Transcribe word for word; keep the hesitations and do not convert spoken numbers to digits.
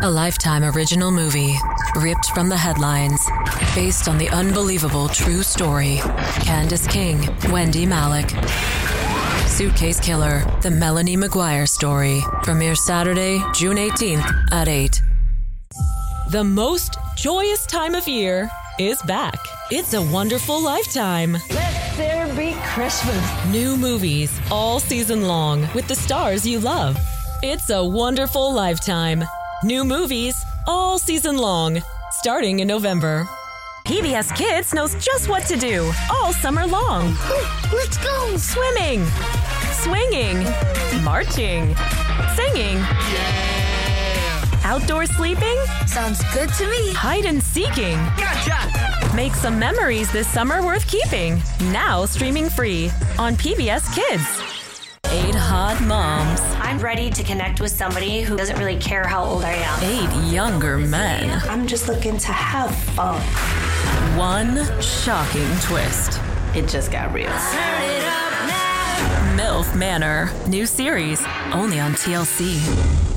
A Lifetime original movie, ripped from the headlines, based on the unbelievable true story. Candace King, Wendy Malick. Suitcase Killer, the Melanie Maguire story. Premieres Saturday, June eighteenth at eight. The most joyous time of year is back. It's a wonderful Lifetime. Let there be Christmas. New movies all season long with the stars you love. It's a wonderful Lifetime. New movies all season long, starting in November. P B S Kids knows just what to do all summer long. Let's go. Swimming, swinging, marching, singing. Outdoor sleeping? Sounds good to me. Hide and seeking. Gotcha. Make some memories this summer worth keeping. Now streaming free on P B S Kids. Eight hot moms. I'm ready to connect with somebody who doesn't really care how old I am. Eight younger men. I'm just looking to have fun. One shocking twist. It just got real. Turn it up now. MILF Manor. New series only on T L C.